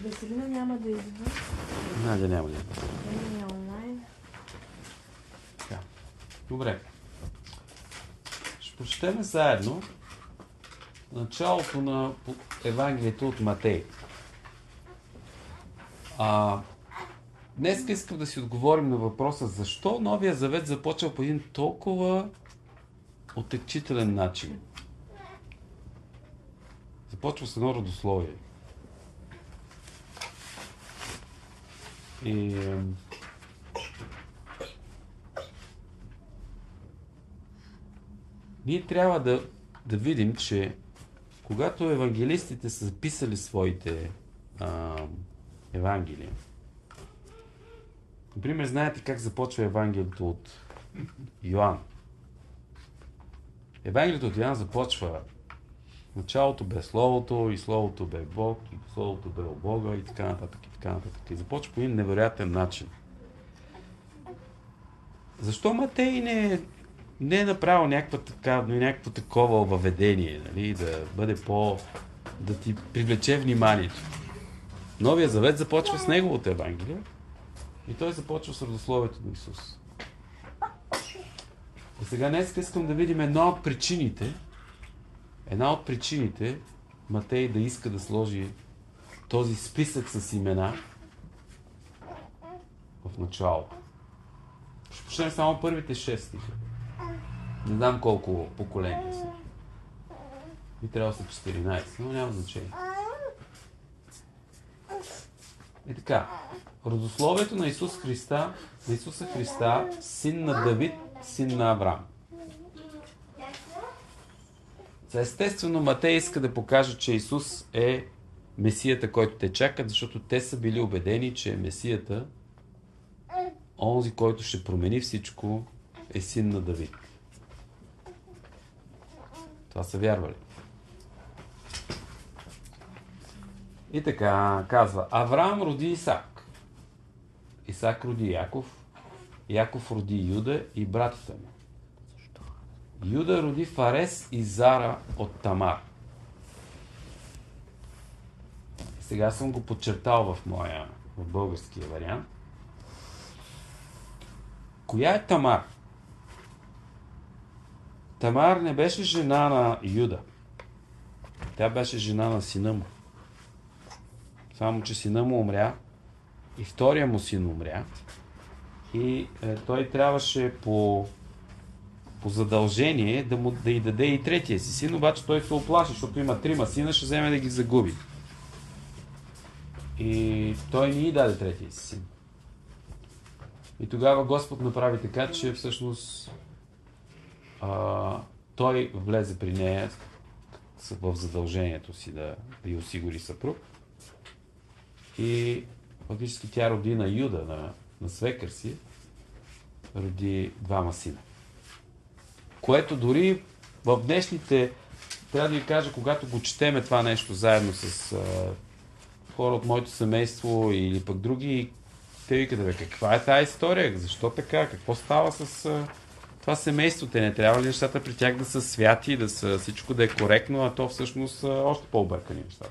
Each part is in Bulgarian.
Веселина няма да идва. Надя няма да идва. Няма онлайн. Така. Добре. Ще прочетем заедно началото на Евангелието от Матей. Днес искам да си отговорим на въпроса защо Новия Завет започва по един толкова отекчителен начин. Започва с едно родословие. И ние трябва да видим, че когато евангелистите са записали своите евангелия, например, знаете как започва Евангелието от Йоан. Евангелието от Йоан започва в началото бе Словото, и Словото бе Бог, и Словото бе от Бога, и така нататък, и така нататък. И започва по един невероятен начин. Защо Матей не е направил някакво такова въведение, нали, да бъде да ти привлече вниманието? Новия Завет започва с неговото Евангелие и той започва с родословието на Исус. И сега днес искам да видим една от причините Матей да иска да сложи този списък с имена в началото. Ще почнем само първите 6 стиха. Не знам колко поколения са. И трябва да са 14, но няма значение. И така. Родословието на Исуса Христа, син на Давид, син на Авраам. Естествено, Матей иска да покаже, че Исус е Месията, който те чакат, защото те са били убедени, че Месията, онзи, който ще промени всичко, е син на Давид. Това са вярвали. И така, казва, Авраам роди Исак. Исак роди Яков. Яков роди Юда и братята му. Юда роди Фарес и Зара от Тамар. Сега съм го подчертал в българския вариант. Коя е Тамар? Тамар не беше жена на Юда. Тя беше жена на сина му. Само, че сина му умря и втория му син умря. И той трябваше по задължение да й даде и третия си син, обаче той се оплаши, защото има 3 сина, ще вземе да ги загуби. И той не й даде третия си син. И тогава Господ направи така, че всъщност той влезе при нея в задължението си да й осигури съпруг. И фактически тя роди на Юда, на свекър си, роди 2 сина. Което дори в днешните, трябва да ви кажа, когато го четеме това нещо заедно с хора от моето семейство или пък други, те викат, каква е тази история? Защо така? Какво става с това семейство? Те не трябва ли нещата при тях да са святи, да са всичко да е коректно, а то всъщност още по-объркани нещата.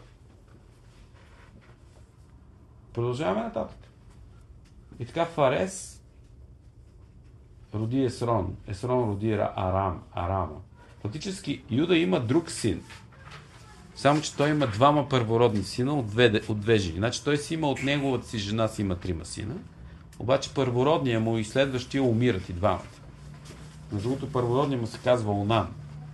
Продължаваме нататък. И така Фарес роди Есрон. Есрон роди Арама. Фактически Юда има друг син. Само, че той има 2 първородни сина от две жени. Значи той си има от неговата си жена си има 3 сина. Обаче първородния му и следващия умират и 2. На другото първородния му се казва Онан.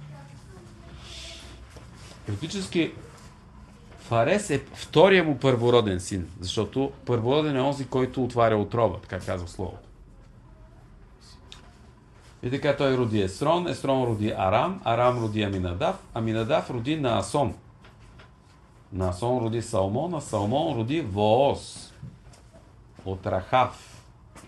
Фактически Фарес е втория му първороден син, защото първороден е онзи, който отваря отрова, така казва Словото. И така той роди Есрон роди Арам роди Аминадав роди Наасон. Наасон роди Салмон, а Салмон роди Вооз от Рахав.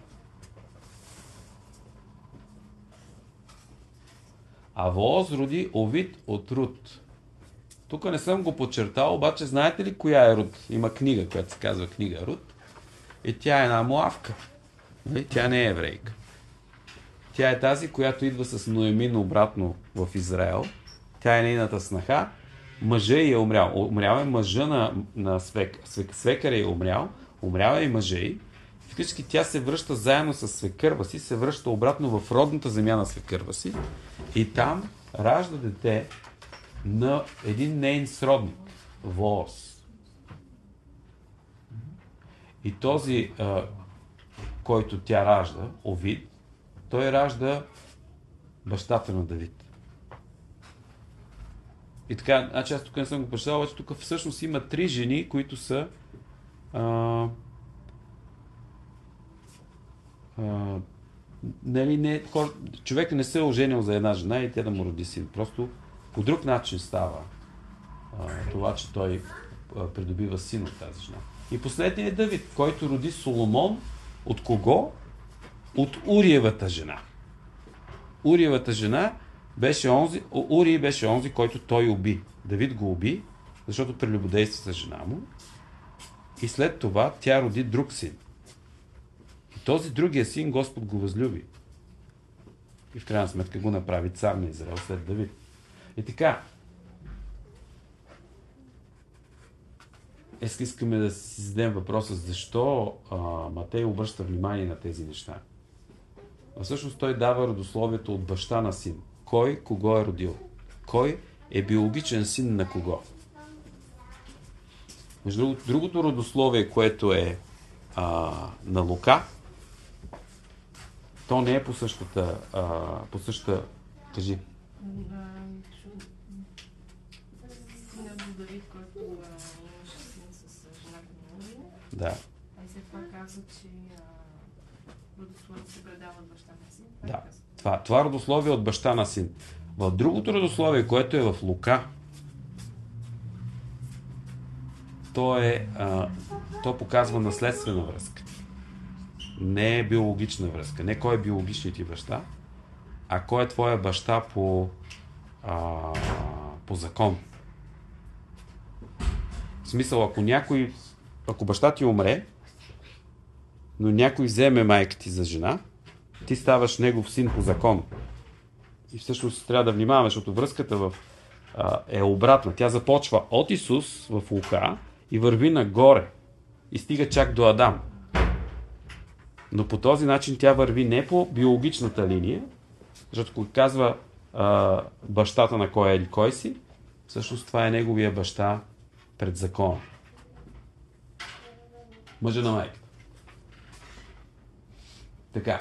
А Вооз роди Овид от Рут. Тук не съм го подчертал, обаче знаете ли коя е Рут? Има книга, която се казва книга Рут. И тя е една Моавка. Тя не е еврейка. Тя е тази, която идва с Ноемин обратно в Израел. Тя е нейната снаха. мъжа й е умрял. Умрял е мъжа на свекъра е умрял е и мъжа й. Фактически тя се връща заедно с свекърва си, се връща обратно в родната земя на свекърва си и там ражда дете на един нейн сродник, Вооз. И този, който тя ражда, Овид, той ражда бащата на Давид. И така, значи аз тук не съм го прочитал, обаче тук всъщност има 3 жени, които са нали, човек не се е оженил за една жена и тя да му роди син. Просто по друг начин става това, че той придобива син от тази жена. И последният е Давид, който роди Соломон. От кого? От Уриевата жена. Уриевата жена беше Урий беше онзи, който той уби. Давид го уби, защото прелюбодейства с жена му. И след това тя роди друг син. И този другия син Господ го възлюби. И в крайна сметка го направи цар на Израел след Давид. И така, искаме да си зададем въпроса, защо Матей обръща внимание на тези неща. Всъщност той дава родословието от баща на син. Кой кого е родил? Кой е биологичен син на кого? Между другото родословие, което е на Лука, то не е по същата, кажи. Сина до Давид, който имаше син с жената на Урия. Да. А и след това казва, че родословието се предава от баща на син. Да. Това родословие е от баща на син. В другото родословие, което е в Лука, то показва наследствена връзка. Не е биологична връзка. Не кой е биологичният ти баща, а кой е твоя баща по закон. В смисъл, ако баща ти умре, но някой вземе майка ти за жена, ти ставаш негов син по закон. И всъщност трябва да внимаваме, защото връзката е обратна. Тя започва от Исус в Лука и върви нагоре и стига чак до Адам. Но по този начин тя върви не по биологичната линия, защото когато казва бащата на кой е или кой си, всъщност това е неговия баща пред закона. Мъжа на майката. Така.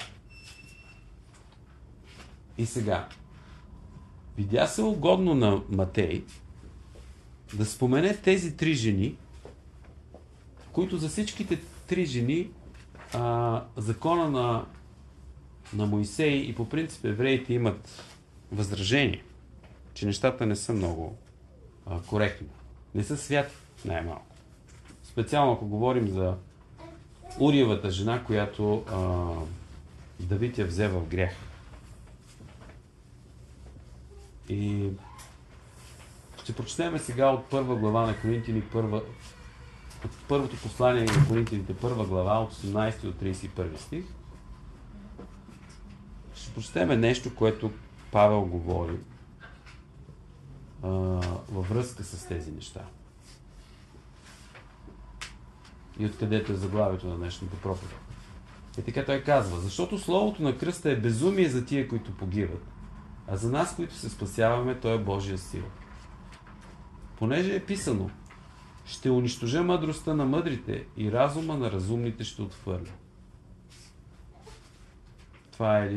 И сега. Видя се угодно на Матей да спомене тези 3 жени, които за всичките 3 жени закона на Моисей и по принцип евреите имат възражение, че нещата не са много коректни. Не са святи, най-малко. Специално ако говорим за Уриевата жена, която Давид я взе в грях. И ще прочетем сега от първа глава на Коринтини, от първото послание на Коринтините, първа глава, от 18 до 31 стих. Ще прочетем нещо, което Павел говори във връзка с тези неща. И откъдето е заглавието на днешната проповед. И така той казва: защото словото на кръста е безумие за тия, които погиват, а за нас, които се спасяваме, то е Божия сила. Понеже е писано: ще унищожа мъдростта на мъдрите и разума на разумните ще отхвърля. Това е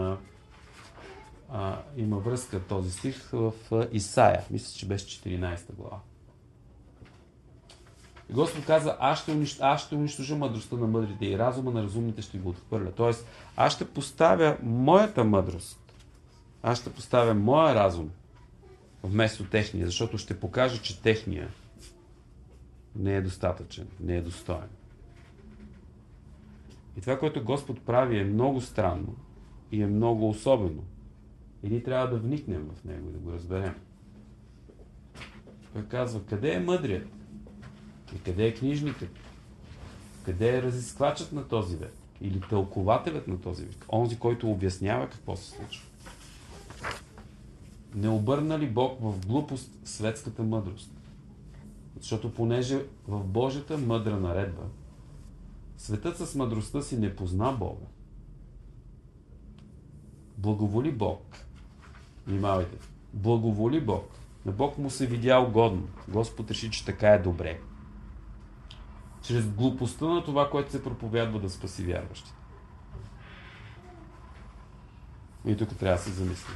има връзка този стих в Исаия. Мисля, че беше 14 глава. И Господ казва: аз ще унищожа мъдростта на мъдрите и разума на разумните ще го отхвърля. Тоест, аз ще поставя моята мъдрост, аз ще поставя моя разум вместо техния, защото ще покажа, че техния не е достатъчен, не е достоен. И това, което Господ прави, е много странно и е много особено. И ние трябва да вникнем в него и да го разберем. Той казва: къде е мъдрият? И къде е книжникът? Къде е разисквачът на този век? Или тълкователят на този век? Онзи, който обяснява какво се случва. не обърна ли Бог в глупост светската мъдрост? Защото понеже в Божията мъдра наредба светът с мъдростта си не позна Бога, благоволи Бог. Внимавайте. Благоволи Бог. На Бог му се видя угодно. Господ реши, че така е добре. Чрез глупостта на това, което се проповядва, да спаси вярващите. И тук трябва да се замислим.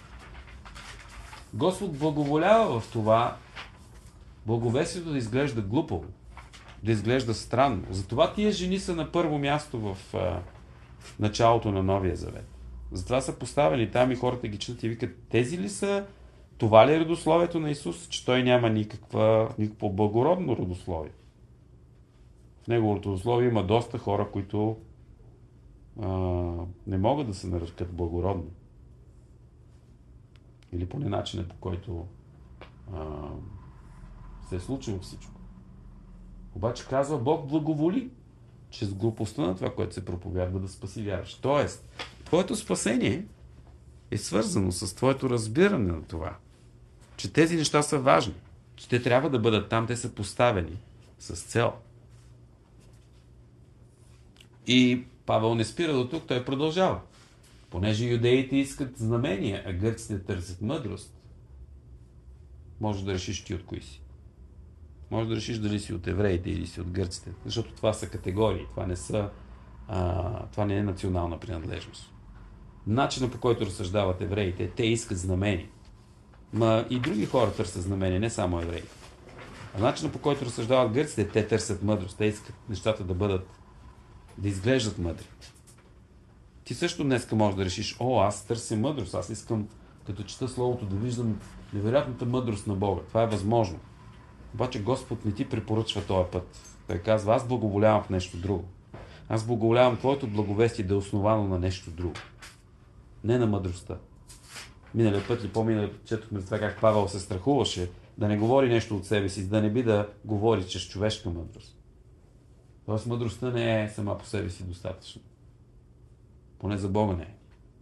Господ благоволява в това благовестието да изглежда глупаво, да изглежда странно. Затова тия жени са на първо място в началото на Новия Завет. Затова са поставени там и хората ги четат и викат, тези ли са, това ли е родословието на Исус, че той няма никакво благородно родословие. В неговото родословие има доста хора, които не могат да се нарекат благородни. Или поне начинът, по който се е случило всичко. Обаче казва, Бог благоволи чрез глупостта на това, което се проповядва, да спаси вярващ. Тоест, твоето спасение е свързано с твоето разбиране на това, че тези неща са важни, че те трябва да бъдат там, те са поставени с цел. И Павел не спира до тук, той продължава. Понеже юдеите искат знамения, а гърците търсят мъдрост, може да решиш ти от кои си. Може да решиш дали си от евреите или си от гърците, защото това са категории, това не е национална принадлежност. Начинът, по който разсъждават евреите, те искат знамения. И други хора търсят знамения, не само евреите. А начинът, по който разсъждават гърците, те търсят мъдрост, те искат нещата да изглеждат мъдри. Ти също днеска можеш да решиш, аз търся мъдрост, аз искам, като чета Словото, да виждам невероятната мъдрост на Бога. Това е възможно. Обаче Господ не ти препоръчва този път. Той казва, аз благоволявам в нещо друго. Аз благоволявам твоето благовестие да е основано на нещо друго. Не на мъдростта. Миналия път или по-миналия път четохме за това как Павел се страхуваше да не говори нещо от себе си, да не би да говори чрез човешка мъдрост. Тоест мъдростта не е сама по себе си достатъчна. Поне за Бога не е.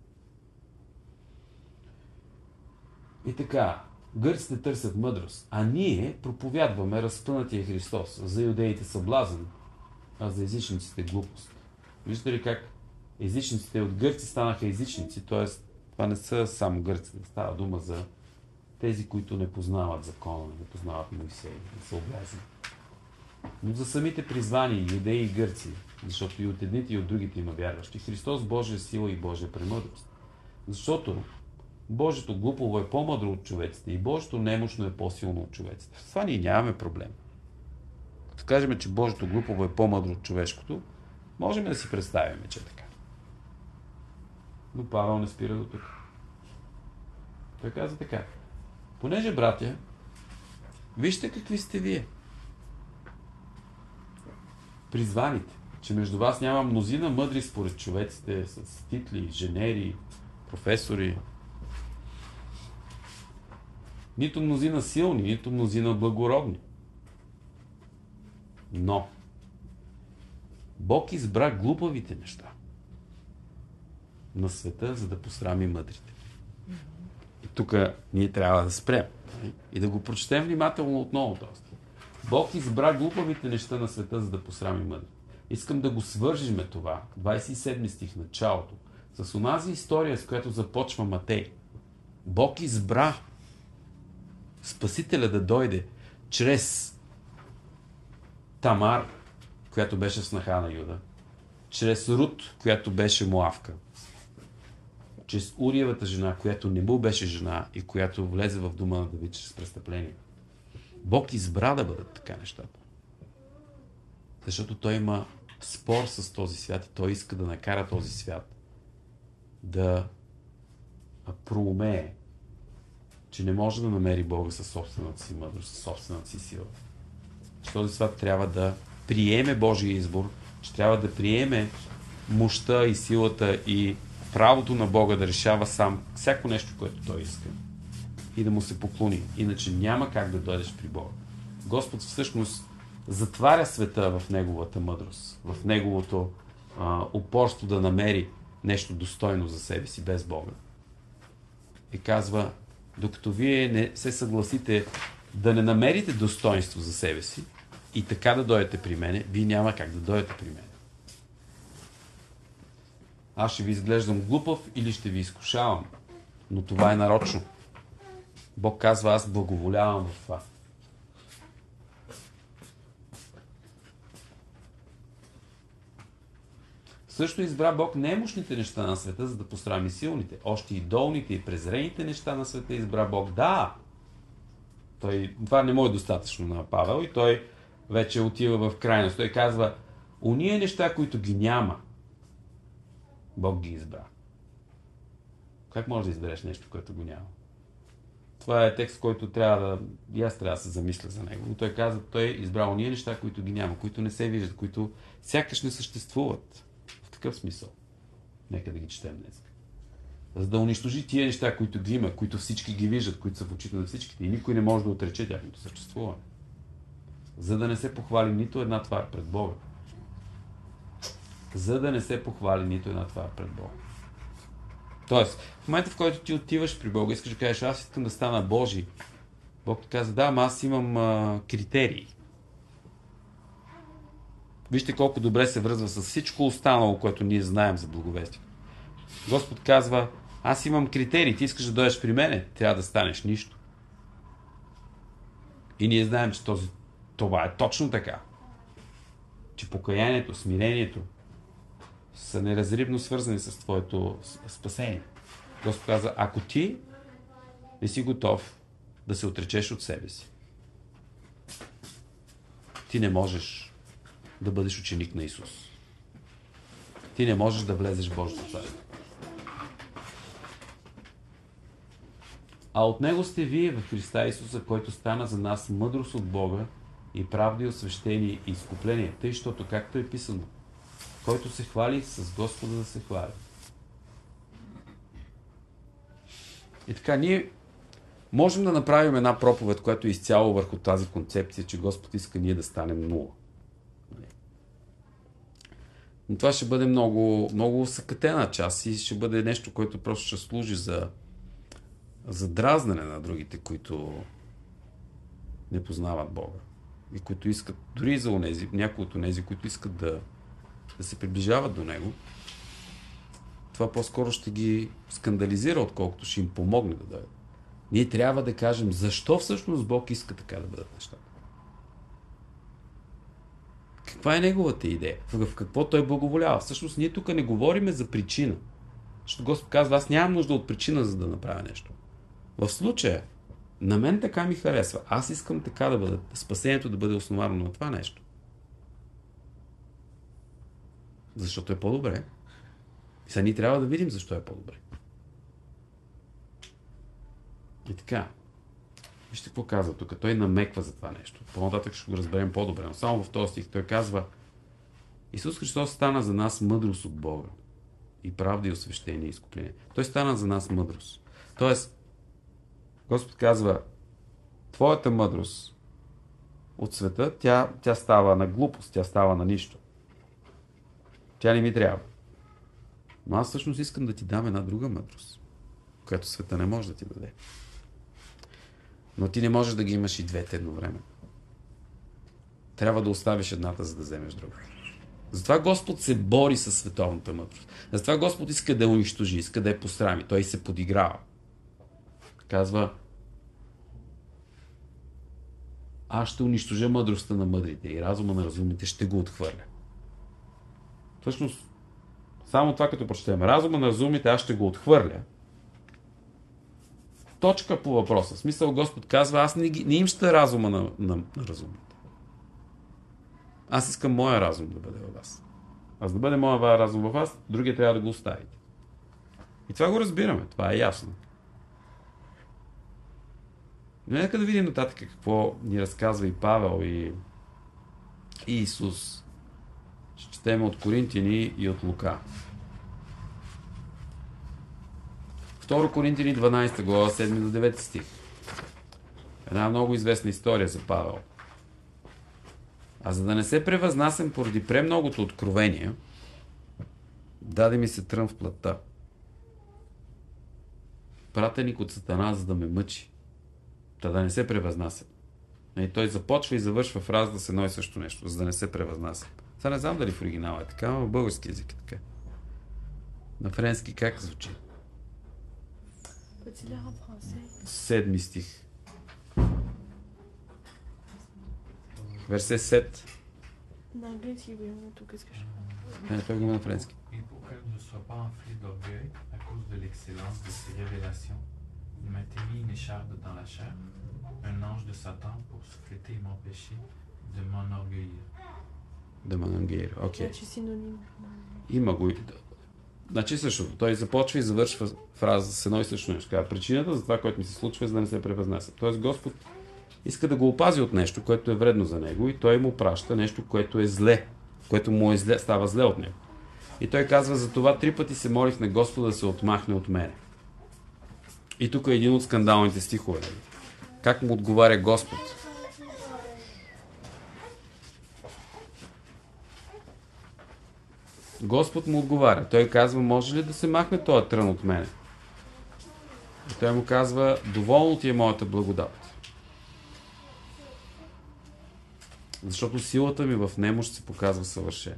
И така, гърците търсят мъдрост, а ние проповядваме разпънатия Христос. За юдеите съблазън, а за езичниците глупост. Виждате ли как езичниците от гърци станаха езичници, т.е. това не са само гърците, става дума за тези, които не познават закона, не познават Моисей, не са облязни. Но за самите призвани, юдеи и гърци, защото и от едните и от другите има вярващи, Христос Божия сила и Божия премъдрост. Защото Божието глупово е по-мъдро от човеците и Божието немощно е по-силно от човеците. В това ние нямаме проблем. Като кажем, че Божието глупово е по-мъдро от човешкото, можем да си представим, че е така. Но Павел не спира до тук. Той каза така. Понеже, братя, вижте какви сте вие. Призваните, че между вас няма мнозина мъдри според човеците с титли, женери, професори. Нито мнозина силни, нито мнозина благородни. Но Бог избра глупавите неща на света, за да посрами мъдрите. И тук ние трябва да спрем и да го прочетем внимателно отново този. Бог избра глупавите неща на света, за да посрами мъдрите. Искам да го свържиме това, 27 стих, началото, с онази история, с която започва Матей. Бог избра Спасителя да дойде чрез Тамар, която беше снаха на Юда, чрез Рут, която беше Моавка, чрез Уриевата жена, която не му беше жена и която влезе в дома на Давид чрез престъпление. Бог избра да бъдат така нещата. Защото той има спор с този свят и той иска да накара този свят да проумее, че не може да намери Бога със собствената си мъдрост, със собствената си сила. Че този свят трябва да приеме Божия избор, че трябва да приеме мощта и силата и правото на Бога да решава сам всяко нещо, което той иска. И да му се поклони. Иначе няма как да дойдеш при Бога. Господ всъщност затваря света в неговата мъдрост, в неговото упорство да намери нещо достойно за себе си без Бога. И казва, докато вие не се съгласите да не намерите достоинство за себе си и така да дойдете при мене, вие няма как да дойдете при мене. Аз ще ви изглеждам глупав или ще ви изкушавам, но това е нарочно. Бог казва, аз благоволявам в това. Също избра Бог немощните неща на света, за да посрами силните. Още и долните и презрените неща на света избра Бог. Да! Това не му е достатъчно на Павел и той вече отива в крайност. Той казва, уния неща, които ги няма, Бог ги избра. Как можеш да избереш нещо, което го няма? Това е текст, който и аз трябва да се замисля за него. Но той казва, той избрал уния неща, които ги няма, които не се виждат, които сякаш не съществуват. В такъв смисъл. Нека да ги четем днес. За да унищожи тия неща, които ги има, които всички ги виждат, които са в очите на всичките и никой не може да отрече тяхното съществуване. За да не се похвали нито една твар пред Бога. За да не се похвали нито една твар пред Бога. Тоест, в момента, в който ти отиваш при Бога, искаш да кажеш, аз искам да стана Божий. Бог ти казва, да, ама аз имам критерии. Вижте колко добре се връзва с всичко останало, което ние знаем за благовестието. Господ казва, аз имам критерии, ти искаш да дойдеш при мене, трябва да станеш нищо. И ние знаем, че това е точно така. Че покаянието, смирението са неразривно свързани с твоето спасение. Господ казва, ако ти не си готов да се отречеш от себе си, ти не можеш да бъдеш ученик на Исус. Ти не можеш да влезеш в Божието царство. А от Него сте вие в Христа Исуса, който стана за нас мъдрост от Бога и правда и освещение и изкупление, тъй, защото, както е писано, който се хвали, с Господа да се хвали. И така, ние можем да направим една проповед, която е изцяло върху тази концепция, че Господ иска ние да станем нула. Но това ще бъде много, много съкътена част и ще бъде нещо, което просто ще служи за дразнене на другите, които не познават Бога. И които искат, дори за онези, някои от онези, които искат да се приближават до Него, това по-скоро ще ги скандализира, отколкото ще им помогне да дойдат. Ние трябва да кажем, защо всъщност Бог иска така да бъдат нещата. Каква е неговата идея? В какво той благоволява? Всъщност ние тук не говорим за причина. Защото Господ казва, аз нямам нужда от причина, за да направя нещо. В случая, на мен така ми харесва. Аз искам така да бъде, спасението да бъде основано на това нещо. Защото е по-добре. И сега ние трябва да видим защо е по-добре. И така. Вижте какво казва тук. Той намеква за това нещо. По-нататък ще го разберем по-добре. Но само в този стих той казва, Исус Христос стана за нас мъдрост от Бога. И правда и освещение и изкупление. Той стана за нас мъдрост. Тоест, Господ казва, твоята мъдрост от света, тя става на глупост, тя става на нищо. Тя не ми трябва. Но аз всъщност искам да ти дам една друга мъдрост, която света не може да ти даде. Но ти не можеш да ги имаш и двете едновременно. Трябва да оставиш едната, за да вземеш другата. Затова Господ се бори със световната мъдрост. Затова Господ иска да я унищожи, иска да я посрами. Той се подиграва. Казва, аз ще унищожа мъдростта на мъдрите и разума на разумните ще го отхвърля. Всъщност, само това като прочетем. Разума на разумните аз ще го отхвърля. Точка по въпроса. В смисъл Господ казва, аз не им ще разума на разумните. Аз искам моя разум да бъде във вас. Аз да бъде моя разум във вас, другия трябва да го оставите. И това го разбираме. Това е ясно. Но нека да видим нататък какво ни разказва и Павел и Исус. Ще четем от Коринтияни и от Лука. 2 Коринтияни 12 глава 7 до 9 стих. Една много известна история за Павел. А за да не се превъзнасям поради премногото откровение, даде ми се трън в плътта. пратеник от Сатана, за да ме мъчи. Та да не се превъзнася. И той започва и завършва фразата с едно и също нещо, за да не се превъзнася. Сега не знам дали в оригинала е така, но в български език е така. На френски как звучи? Peux-tu lire en français? 7 стих. Версе 7. En anglais, tu veux tout qu'est-ce que je Не, той го има на френски. Et pour qu'elle ne soit pas enflée d'orgueil à cause de l'excellence de ses révélations, il m'était mis une écharpe dans la chair, un ange de Satan pour souffleter et m'empêcher de m'enorgueillir. Деманангейр. Окей. Значи синоним. Има го. Значи същото. Той започва и завършва фраза с едно и също нещо. Казва, причината за това, което ми се случва, е за да не се превъзнася. Тоест Господ иска да го опази от нещо, което е вредно за него и той му праща нещо, което е зле, което му е зле, става зле от него. И той казва, за това 3 пъти се молих на Господа да се отмахне от мене. И тук е един от скандалните стихове. Как му отговаря Господ? Господ му отговаря. Той казва, може ли да се махне този трън от мене? И той му казва, доволно ти е моята благодат. Защото силата ми в немощ се показва съвършена.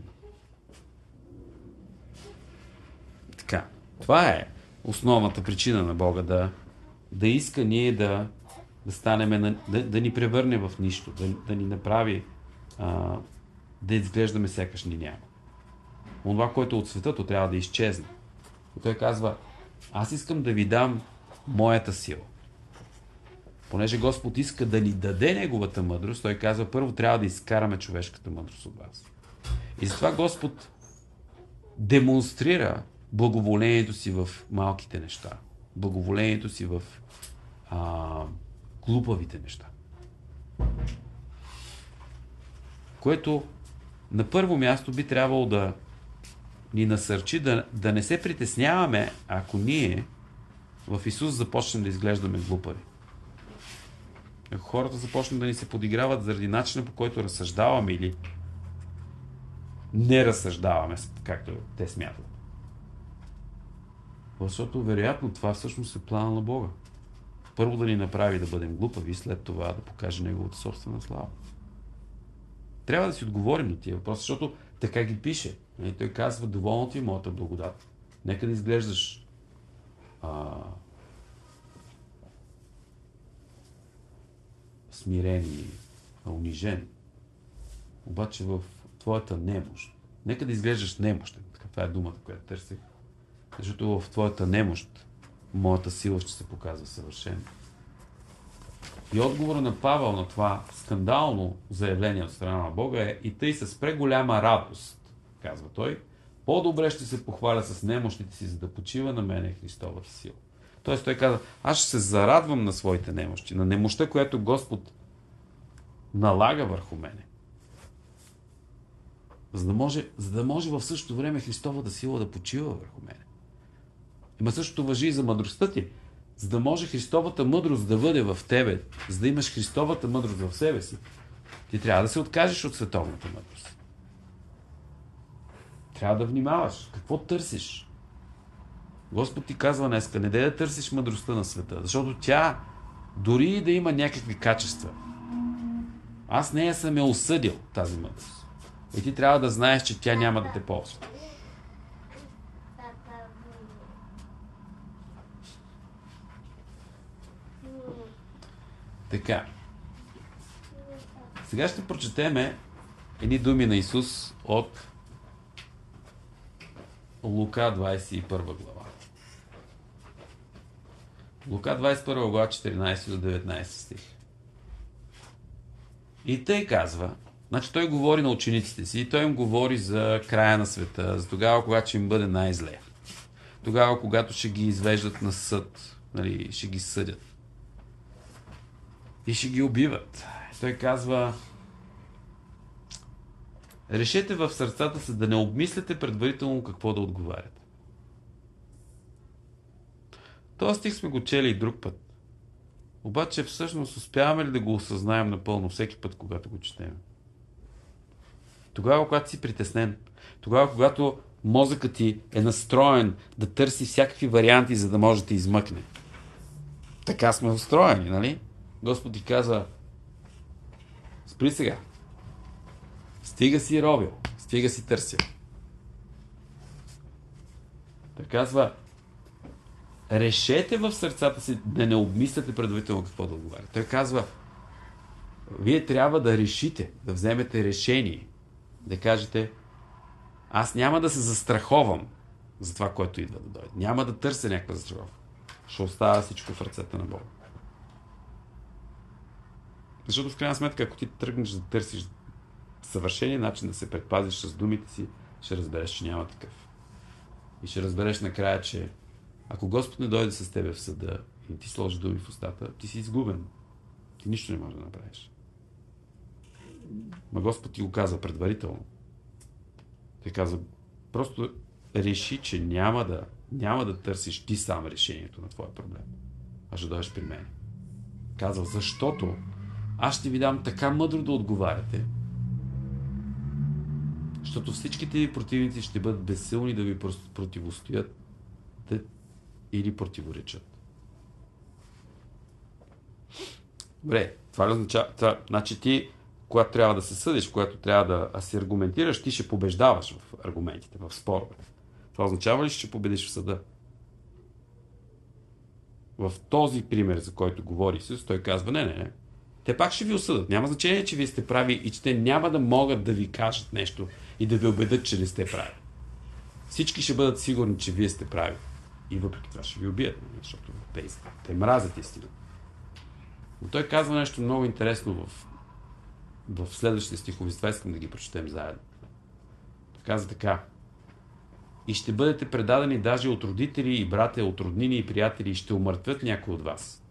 Така. Това е основната причина на Бога да иска ние да станем, да ни превърне в нищо, да ни направи да изглеждаме сякаш ни няма. Онова, което е от света, то трябва да изчезне. И той казва, аз искам да ви дам моята сила. Понеже Господ иска да ни даде неговата мъдрост, той казва, първо трябва да изкараме човешката мъдрост от вас. И затова Господ демонстрира благоволението си в малките неща. Благоволението си в глупавите неща. Което на първо място би трябвало да ни насърчи да не се притесняваме, ако ние в Исус започнем да изглеждаме глупави. Ако хората започнат да ни се подиграват заради начина, по който разсъждаваме или не разсъждаваме, както те смятат. Защото вероятно това всъщност е плана на Бога. Първо да ни направи да бъдем глупави, след това да покаже Неговата собствена слава. Трябва да си отговорим на тия въпроси, защото така ги пише. И той казва, доволно ти е моята благодат. Нека да изглеждаш смирен и унижен. Обаче в твоята немощ. Нека да изглеждаш немощен. Това е думата, която търсих. Защото в твоята немощ моята сила ще се показва съвършено. И отговора на Павел на това скандално заявление от страна на Бога е и тъй с преголяма радост, казва той, по-добре ще се похваля с немощите си, за да почива на мене Христовата сила. Тоест той казва, аз ще се зарадвам на своите немощи, на немощта, която Господ налага върху мене. За да може в същото време Христовата сила да почива върху мене. Има същото важи и за мъдростта ти. За да може Христовата мъдрост да бъде в тебе, за да имаш Христовата мъдрост в себе си, ти трябва да се откажеш от световната мъдрост. Трябва да внимаваш. Какво търсиш? Господ ти казва днеска, не дай да търсиш мъдростта на света, защото тя, дори и да има някакви качества, аз нея съм я осъдил, тази мъдрост. И ти трябва да знаеш, че тя няма да те ползва. Така. Сега ще прочетеме едни думи на Исус от Лука 21 глава. Лука 21 глава 14 до 19 стих. И тъй казва, значи той говори на учениците си и той им говори за края на света, за тогава, когато ще им бъде най-зле. Тогава, когато ще ги извеждат на съд, нали, ще ги съдят. И ще ги убиват. Той казва, решете в сърцата си да не обмисляте предварително какво да отговаряте. Този стих сме го чели и друг път. Обаче всъщност успяваме ли да го осъзнаем напълно всеки път, когато го четем? Тогава, когато си притеснен, тогава, когато мозъкът ти е настроен да търси всякакви варианти, за да може да те измъкне. Така сме устроени, нали? Господ ти казва, спри сега. Стига си робил, стига си търсил. Той казва, решете в сърцата си да не обмисляте предварително какво да отговаря. Той казва, вие трябва да решите, да вземете решение, да кажете, аз няма да се застраховам за това, което идва да дойде. Няма да търся някаква застраховка. Ще оставя всичко в ръцете на Бога. Защото в крайна сметка, ако ти тръгнеш да търсиш съвършения начин да се предпазиш с думите си, ще разбереш, че няма такъв. И ще разбереш накрая, че ако Господ не дойде с тебе в съда и ти сложи думи в устата, ти си изгубен. Ти нищо не можеш да направиш. Ма Господ ти го казва предварително. Той казва, просто реши, че няма да търсиш ти сам решението на твоя проблем, а ще дойдеш при мен. Казва, защото аз ще ви дам така мъдро да отговаряте, защото всичките ви противници ще бъдат безсилни да ви противостоят или противоречат. Добре, това ли означава? Значи ти, когато трябва да се съдиш, когато трябва да се аргументираш, ти ще побеждаваш в аргументите, в споровете. Това означава ли, че ще победиш в съда? В този пример, за който говори Исус, той казва, не. Те пак ще ви осъдат. Няма значение, че вие сте прави и че те няма да могат да ви кажат нещо и да ви убедят, че не сте прави. Всички ще бъдат сигурни, че вие сте прави. И въпреки това ще ви убият, защото те мразят истина. Но той казва нещо много интересно в следващите стихове. Това искам да ги прочетем заедно. Той казва така. И ще бъдете предадени даже от родители и братя, от роднини и приятели и ще умъртвят някой от вас.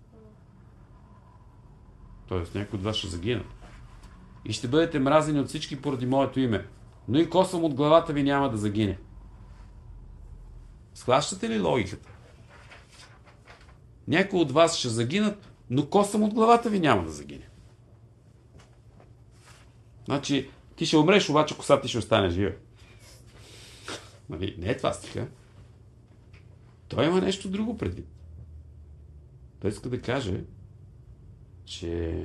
Тоест някой от вас ще загинат. И ще бъдете мразени от всички поради моето име. Но и косъм от главата ви няма да загине. Схващате ли логиката? Някой от вас ще загинат, но косъм от главата ви няма да загине. Значи, ти ще умреш, обаче косата ти ще остане жива. Нали? Не е това стиха. Той има нещо друго предвид. Той иска да каже, че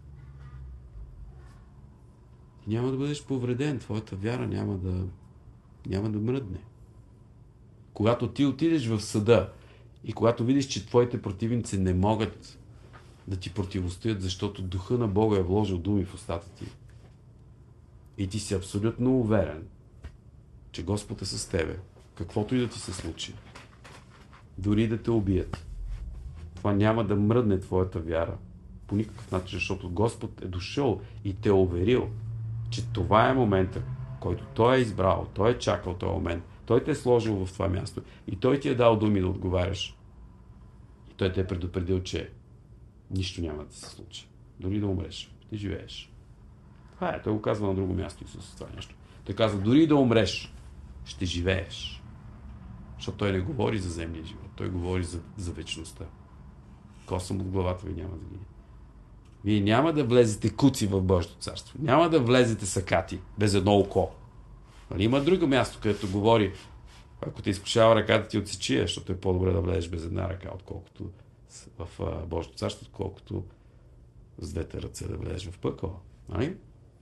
няма да бъдеш повреден, твоята вяра няма да мръдне. Когато ти отидеш в съда и когато видиш, че твоите противници не могат да ти противостоят, защото Духа на Бога е вложил думи в устата ти и ти си абсолютно уверен, че Господ е с тебе, каквото и да ти се случи, дори да те убият, това няма да мръдне твоята вяра по никакъв начин, защото Господ е дошъл и те е уверил, че това е момента, който Той е избрал, Той е чакал този момент, Той те е сложил в това място и Той ти е дал думи да отговаряш. И Той те е предупредил, че нищо няма да се случи. Дори да умреш, ти живееш. Това е, Той го казва на друго място Исус това нещо. Той казва, дори да умреш, ще живееш. Защото Той не говори за земния живот, Той говори за вечността. Косъм от главата ви няма да гине. Вие няма да влезете куци в Божието царство. Няма да влезете сакати, без едно око. Нали? Има друго място, където говори, ако те изкушава ръката ти отсечи, защото е по-добре да влезеш без една ръка, отколкото в Божието царство, отколкото с двете ръце да влезеш в пъкъла. Нали?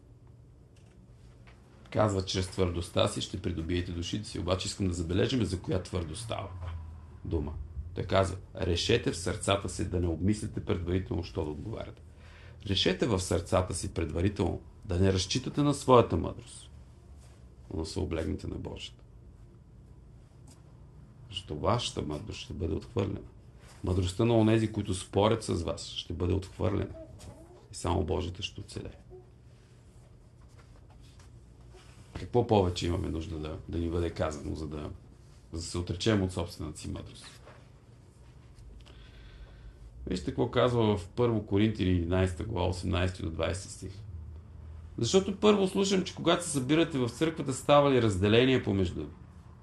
Казва, чрез твърдостта си ще придобиете душите си. Обаче искам да забележим за коя твърдост става дума. Той казва, решете в сърцата си да не обмислите предварително, що да отговаряте. Решете в сърцата си предварително да не разчитате на своята мъдрост, но да се облегнете на Божията. Защото вашата мъдрост ще бъде отхвърлена. Мъдростта на онези, които спорят с вас, ще бъде отхвърлена. И само Божията ще оцелее. Какво повече имаме нужда да ни бъде казано, за да се отречем от собствената си мъдрост? Вижте какво казва в 1 Коринтияни 11 глава 18 до 20 стих. Защото първо слушам, че когато се събирате в църквата, става ли разделение помежду ви.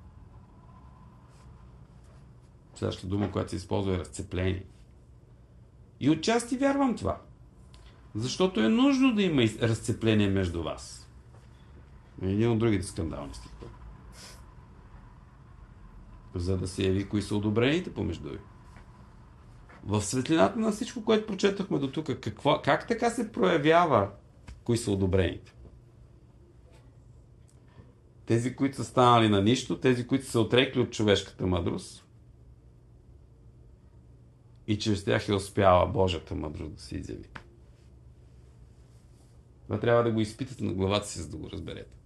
Следващата дума, която се използва е разцепление. И отчасти вярвам това. Защото е нужно да има разцепление между вас. Един от другите скандални стихове. За да се яви кои са одобрените помежду ви. в светлината на всичко, което прочетахме до тук, как така се проявява кои са одобрените? Тези, които са станали на нищо, тези, които са се отрекли от човешката мъдрост и чрез тях е успяла Божията мъдрост да се изяви. Това трябва да го изпитате на главата си, за да го разберете.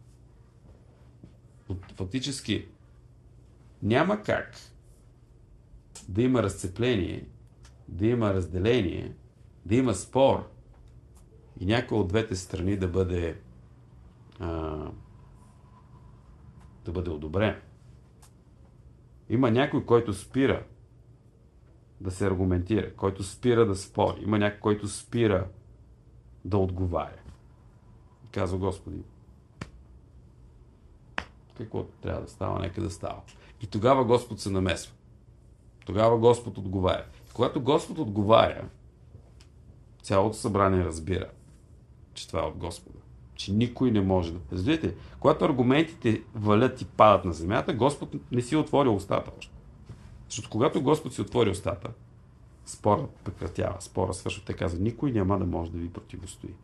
Фактически няма как да има разцепление, да има разделение, да има спор и някой от двете страни да бъде одобрен. Има някой, който спира да се аргументира, който спира да спори. Има някой, който спира да отговаря. И казва: Господи, какво трябва да става, нека да става. И тогава Господ се намесва. Тогава Господ отговаря. И когато Господ отговаря, цялото събрание разбира, че това е от Господа. Че никой не може да... Разбирате, когато аргументите валят и падат на земята, Господ не си отвори устата още. Защото когато Господ си отвори устата, спорът прекратява, спора свършва. Те казва: никой няма да може да ви противостои.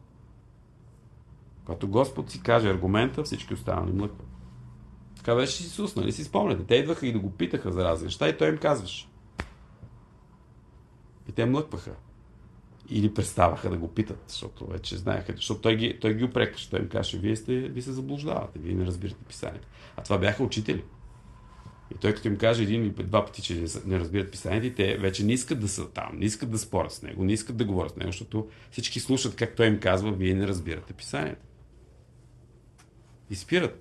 Когато Господ си каже аргумента, всички останали млъкват. Така беше Исус, нали си спомняте? Те идваха и да го питаха за разни неща и той им казваше. И те млъкваха. Или преставаха да го питат, защото вече знаеха, защото той ги упрекваше. Той им каже: вие се заблуждавате, вие не разбирате писанието. А това бяха учители. И той като им каже един или два пъти, че не разбират писанието, и те вече не искат да са там, не искат да спорят с него, не искат да говорят с него, защото всички слушат как той им казва: вие не разбирате писанието. И спират.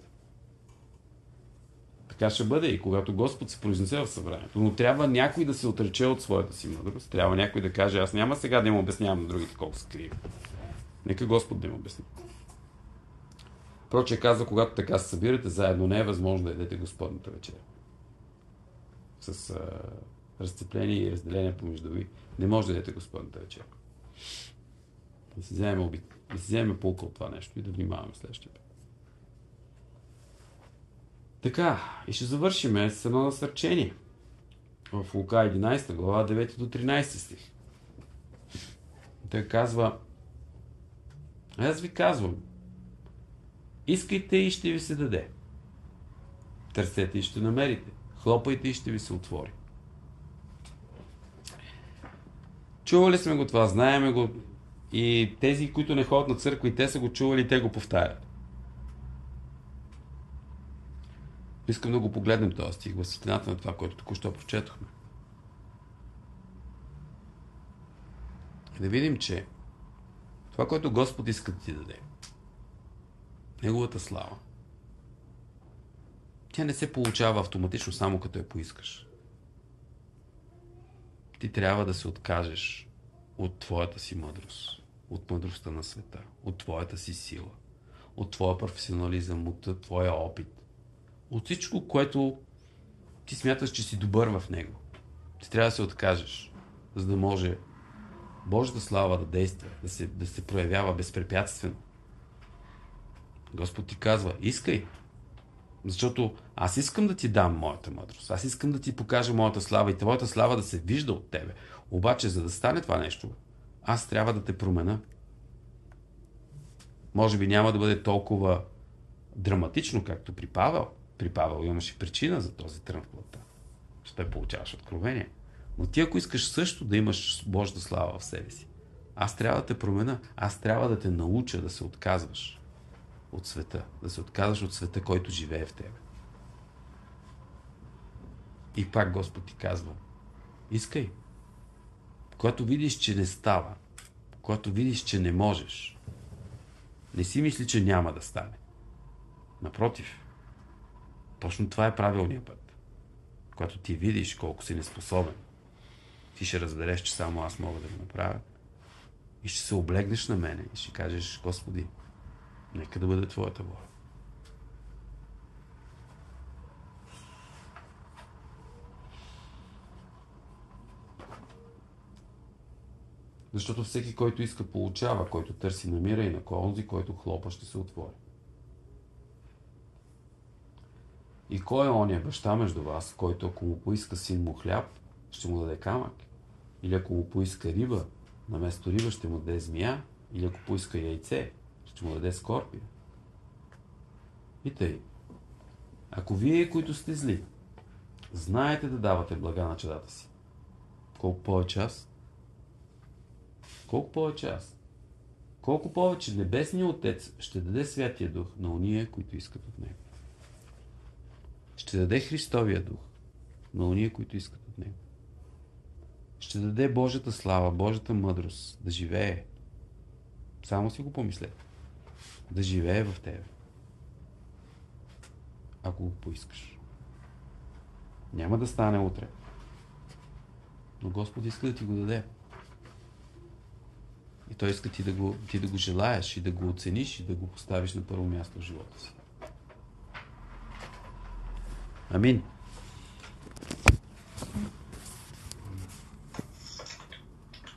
Така ще бъде и когато Господ се произнесе в събранието. Но трябва някой да се отрече от своята си мъдрост. Трябва някой да каже: аз няма сега да им обяснявам на другите колко са криви. Нека Господ да им обясни. Проче казва: когато така се събирате заедно, не е възможно да ядете Господната вечеря. С разцепление и разделение помежду ви не може да ядете Господната вечеря. Да си вземем полка от това нещо и да внимаваме следващия път. Така, и ще завършим с едно насърчение. В Лука 11 глава 9 до 13 стих. Той казва: аз ви казвам, искайте и ще ви се даде. Търсете и ще намерите. Хлопайте и ще ви се отвори. Чували сме го това, знаеме го, и тези, които не ходят на църква, и те са го чували, и те го повтарят. Искам да го погледнем този стих в светлината на това, което току-що прочетохме. И да видим, че това, което Господ иска да ти даде, Неговата слава, тя не се получава автоматично само като я поискаш. Ти трябва да се откажеш от твоята си мъдрост, от мъдростта на света, от твоята си сила, от твоя професионализъм, от твоя опит, от всичко, което ти смяташ, че си добър в него. Ти трябва да се откажеш, за да може Божията слава да действа, да се проявява безпрепятствено. Господ ти казва: искай, защото аз искам да ти дам моята мъдрост. Аз искам да ти покажа моята слава и твоята слава да се вижда от тебе. Обаче, за да стане това нещо, аз трябва да те променя. Може би няма да бъде толкова драматично, както при Павел. При Павел имаше причина за този трън в плътта, че той получаваш откровение. Но ти, ако искаш също да имаш Божията слава в себе си, аз трябва да те променя. Аз трябва да те науча да се отказваш от света. Да се отказваш от света, който живее в тебе. И пак Господ ти казва: искай. Когато видиш, че не става, когато видиш, че не можеш, не си мисли, че няма да стане. Напротив, точно това е правилният път. Когато ти видиш колко си неспособен, ти ще разбереш, че само аз мога да го направя и ще се облегнеш на мене и ще кажеш: Господи, нека да бъде Твоята воля. Защото всеки, който иска, получава, който търси, намира, и на онзи, който хлопа, ще се отвори. И кой е ония баща между вас, който, ако му поиска син му хляб, ще му даде камък? Или ако му поиска риба, наместо риба ще му даде змия. Или ако поиска яйце, ще му даде скорпия. И тъй. Ако вие, които сте зли, знаете да давате блага на чадата си, колко повече аз? Колко повече аз? Колко повече Небесният Отец ще даде Святия Дух на уния, които искат от Него. Ще даде Христовия Дух на уния, които искат от Него. Ще даде Божията слава, Божията мъдрост да живее. Само си го помислете. Да живее в тебе. Ако го поискаш. Няма да стане утре. Но Господ иска да ти го даде. И Той иска ти да го желаеш и да го оцениш и да го поставиш на първо място в живота си. Амин.